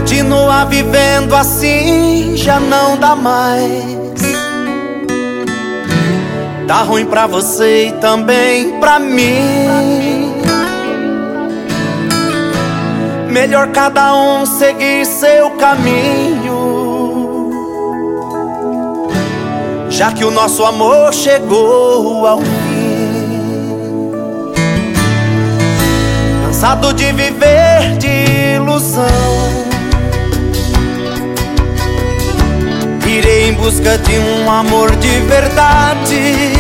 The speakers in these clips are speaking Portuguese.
Continuar vivendo assim já não dá mais. Tá ruim pra você e também pra mim. Melhor cada um seguir seu caminho, já que o nosso amor chegou ao fim. Cansado de viver de ilusão, irei em busca de um amor de verdade.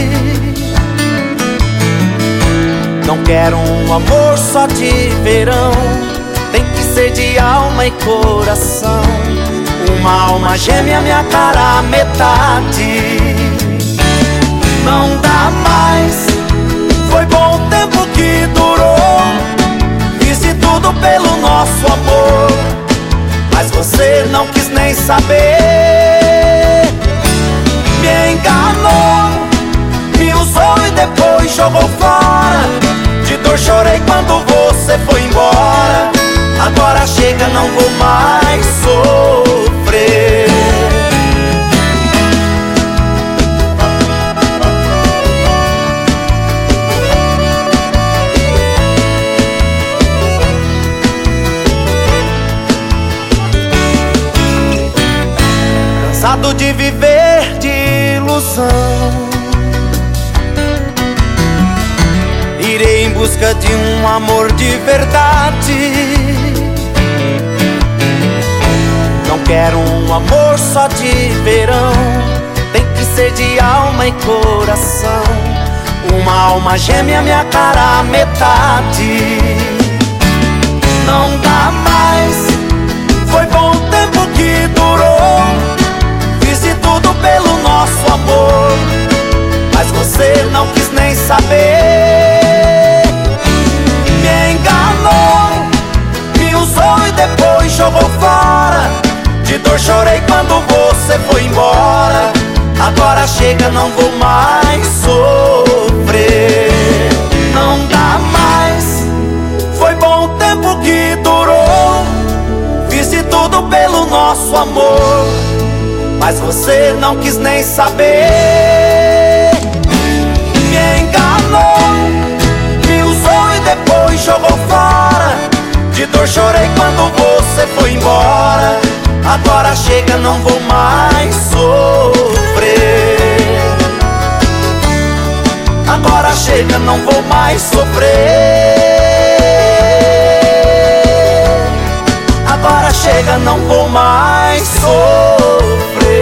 Não quero um amor só de verão, tem que ser de alma e coração. Uma alma gêmea, minha cara a metade. Não dá mais, foi bom o tempo que durou. Fiz de tudo pelo nosso amor, mas você não quis nem saber. Me enganou, me usou e depois jogou fora. De dor chorei quando você foi embora. Agora chega, não vou mais sofrer. Cansado de viver de ilusão, irei em busca de um amor de verdade. Não quero um amor só de verão, tem que ser de alma e coração. Uma alma gêmea, minha cara a metade. Não dá mais, foi bom o tempo que durou. Fiz de tudo pelo nosso amor, mas você não quis nem saber. Me enganou, me usou e depois jogou fora. De dor chorei quando você foi embora. Agora chega, não vou mais sofrer. Não dá mais, foi bom o tempo que durou. Fiz de tudo pelo nosso amor, mas você não quis nem saber. Me enganou, me usou e depois jogou fora. De dor chorei quando você foi embora. Agora chega, não vou mais sofrer. Agora chega, não vou mais sofrer. Agora chega, não vou mais sofrer.